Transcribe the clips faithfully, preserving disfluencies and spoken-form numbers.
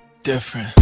different.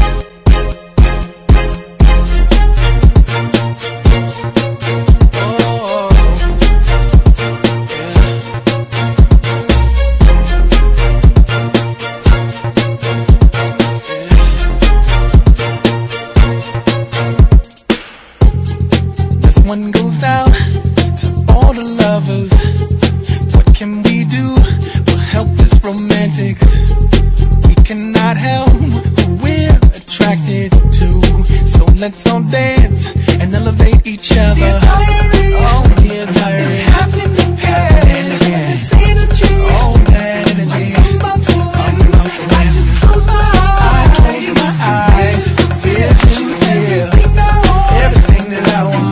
One goes out to all the lovers. What can we do? We're helpless romantics. We cannot help who we're attracted to. So let's all dance and elevate each other. Dear diary, oh dear diary, it's happening again. This energy, oh that energy. I'm about to win. I just close my eyes. I close my eyes. Visions here. Everything that I want.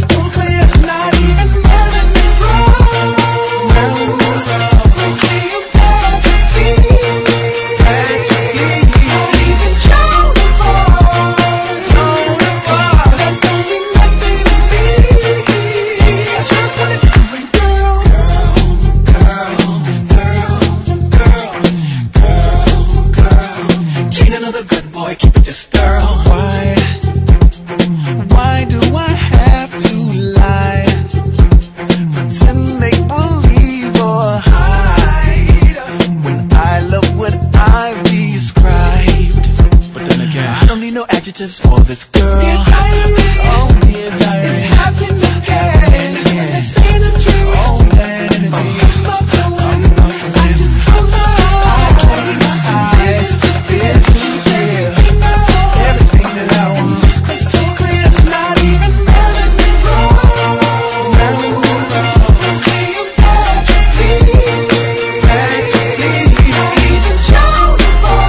For this girl, dear diary, oh dear diary, it's happening again. This energy, oh that energy. I'm about to win. I just close my eyes. Visions here. Everything that I want is crystal clear. Not even melanin raw. Melanin raw. Okay, I'm back to be. Back to be. Not even Jonah.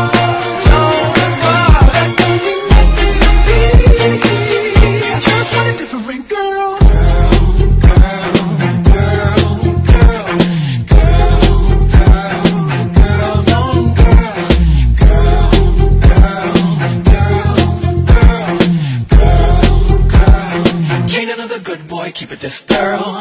Different girl, girl, girl, girl, girl, girl, girl, girl, long girl, girl, girl, girl, girl, girl, girl. Can't another good boy keep it this thorough.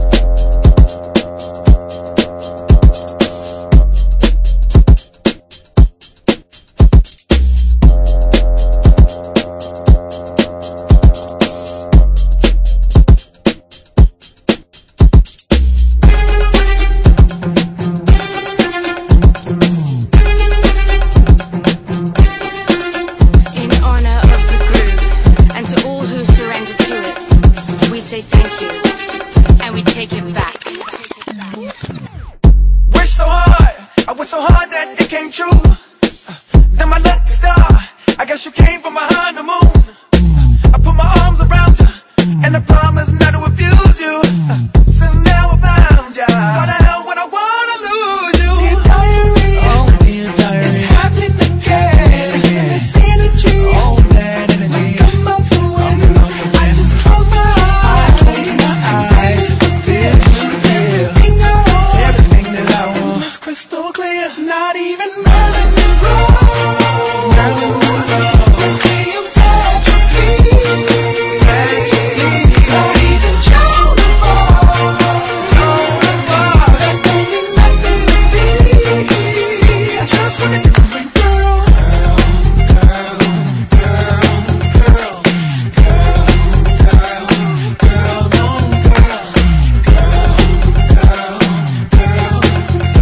So hard that it came true. Then my lucky star, I guess you came from behind the moon. I put my arms around you, and I promise not to abuse you. So now I found ya. Why the hell would I wanna lose you? Dear diary, oh dear diary, it's happening again. This energy, oh that energy. I'm about to win. I just close my eyes. I close my eyes. Visions here. Everything I want, everything that I want is crystal clear. Not even melanin raw. Melanin raw. Okay, I'm back to be. Back to be. Not even Jonah. Jonah. That don't mean nothing to me. I just want a different girl. Girl, girl, girl, girl, girl, girl, long girl. Girl, girl,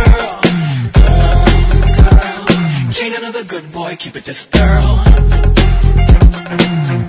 girl, girl. Can't another good boy keep it this thorough.